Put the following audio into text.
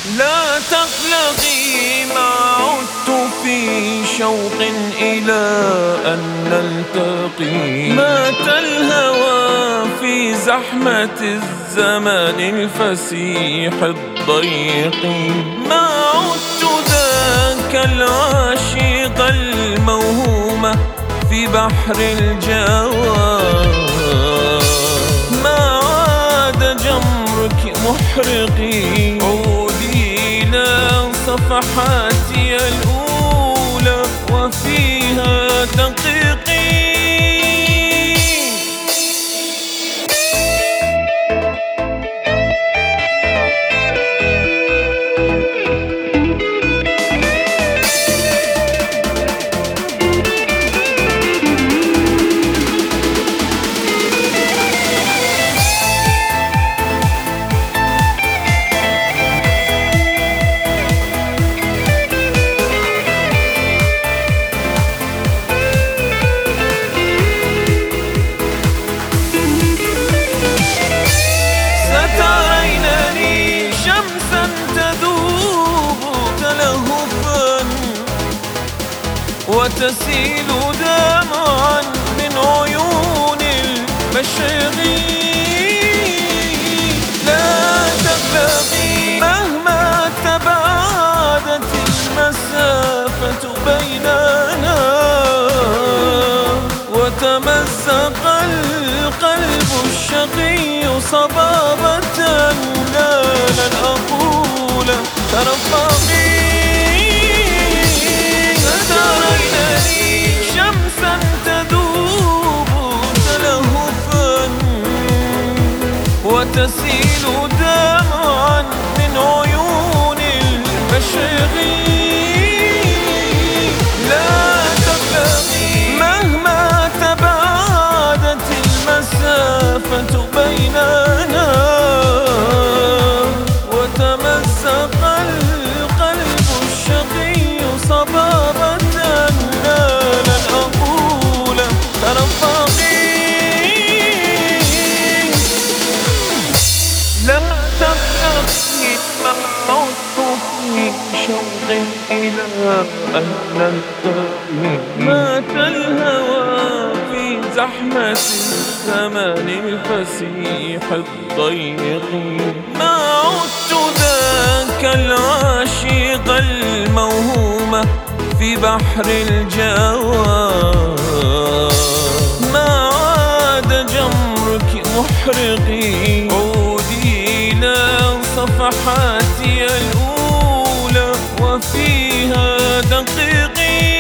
لا تقلقي ما عدت في شوق إلى أن نلتقي. مات الهوى في زحمة الزمان الفسيح الضيق. ما عدت ذاك العاشق الموهوم في بحر الجوى. ما عاد جمرك محرقي. عودي إلى صفحاتي الأولى وفيها دقيقي. وتسيل دمعا من عيون المشاغيل. لا تقلقي مهما تباعدت المسافة بيننا. وتمزق القلب الشقي صبابة. لا لن أقول ترفقي. شمسا تذوب تلهفا وتسيل دمعا من عيون المشاغيل. لا تقلقي مهما تباعدت المسافة بيننا. وتمزق القلب الشقي صبابة. لا تقلقي ما عدت في شوق إلى أن نلتقي. مات الهوى في زحمة الزمان الفسيح الضيق. ما عدت ذاك العاشق الموهوم في بحر الجوى. ما عاد جمرك محرقي. عودي إلى صفحاتي الأولى وفيها دقيقي.